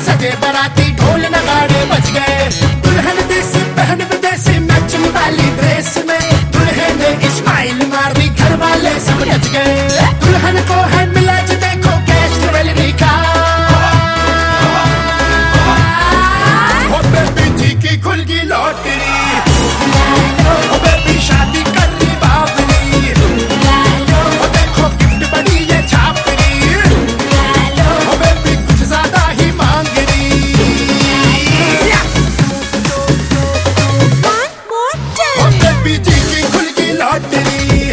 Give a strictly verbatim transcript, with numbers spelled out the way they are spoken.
सजे बराती ढोल नगाड़े बज गए। दुल्हन देसी बहन विदेशी मैचिंग वाली ड्रेस में, दुल्हे ने स्माइल मार दी, घर वाले सब रच गए। दुल्हन को है मिला जो देखो कैश ज्वेलरी का, वो बेबी जी की खुल गई लॉटरी, वो बेबी शादी कर ली बावली, वो देखो गिफ्ट बड़ी ये छापरी, वो बेबी कुछ ज्यादा ही मांग रही। वो बेबी जी की खुल गई लॉटरी।